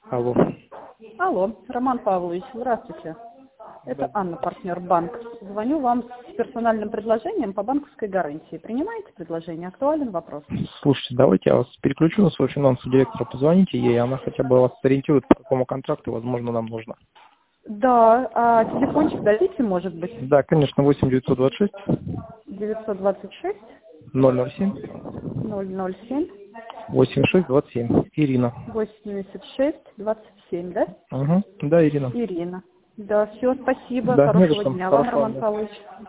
Алло. Алло, Роман Павлович, здравствуйте. Это Да. Анна, партнер банк. Звоню вам с персональным предложением по банковской гарантии. Принимаете предложение? Актуален вопрос? Слушайте, давайте я вас переключу на своего финансового директора, позвоните ей, она хотя бы вас сориентирует, по какому контракту, возможно, нам нужно. Да, а телефончик дадите, может быть? Да, конечно, 8926 926 007 007 8627. Ирина. 86 27, да? Угу. Да, Ирина. Ирина. Да, все, спасибо, Да, не за хорошего что. дня вам, Хорошо, Роман да. Павлович.